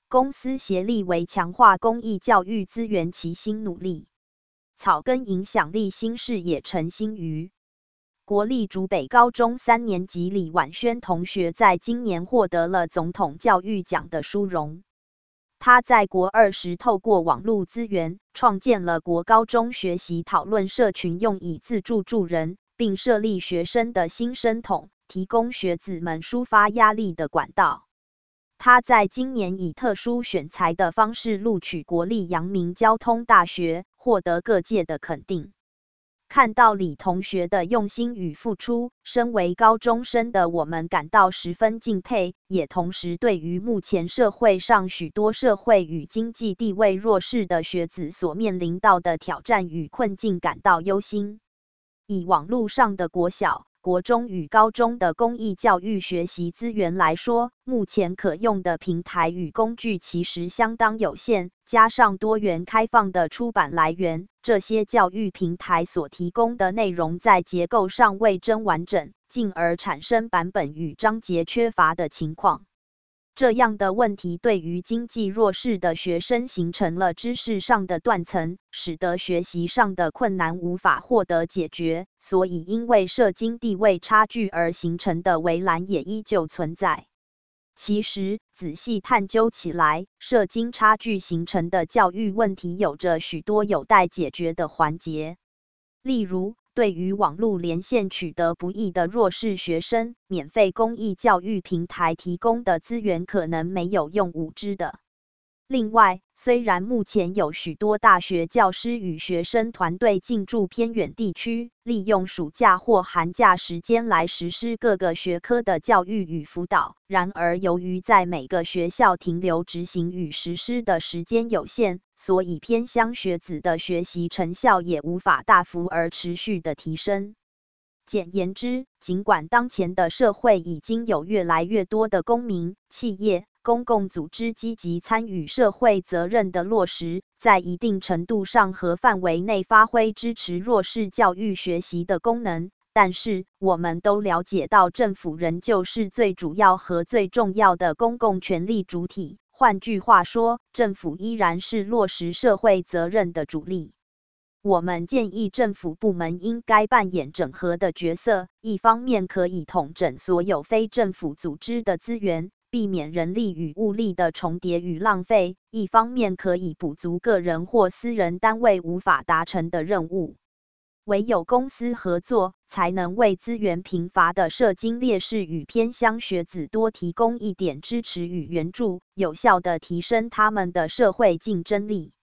公私协力为强化公益教育资源齐心努力。草根影响力新视野陈新瑜。国立竹北高中3年级李婉萱同学在今年获得了总统教育奖的殊荣。他在国2时透过网络资源，创建了国高中学习讨论社群，用以自助助人，并设立学生的新生桶，提供学子们抒发压力的管道。他在今年以特殊选才的方式录取国立阳明交通大学，获得各界的肯定。看到李同学的用心与付出，身为高中生的我们感到十分敬佩，也同时对于目前社会上许多社会与经济地位弱势的学子所面临到的挑战与困境感到忧心。以网络上的国小、国中与高中的公益教育学习资源来说，目前可用的平台与工具其实相当有限，加上多元开放的出版来源，这些教育平台所提供的内容在结构上未臻完整，进而产生版本与章节缺乏的情况。这样的问题对于经济弱势的学生形成了知识上的断层，使得学习上的困难无法获得解决，所以因为社经地位差距而形成的围栏也依旧存在。其实，仔细探究起来，社经差距形成的教育问题有着许多有待解决的环节。例如，对于网络连线取得不易的弱势学生，免费公益教育平台提供的资源可能没有用武之的。另外，虽然目前有许多大学教师与学生团队进驻偏远地区，利用暑假或寒假时间来实施各个学科的教育与辅导，然而由于在每个学校停留执行与实施的时间有限，所以偏乡学子的学习成效也无法大幅而持续的提升。简言之，尽管当前的社会已经有越来越多的公民、企业、公共组织积极参与社会责任的落实，在一定程度上和范围内发挥支持弱势教育学习的功能，但是我们都了解到政府仍旧是最主要和最重要的公共权力主体，换句话说，政府依然是落实社会责任的主力。我们建议政府部门应该扮演整合的角色，一方面可以统整所有非政府组织的资源，避免人力与物力的重叠与浪费；一方面可以补足个人或私人单位无法达成的任务。唯有公私合作，才能为资源贫乏的社经劣势与偏乡学子多提供一点支持与援助，有效地提升他们的社会竞争力。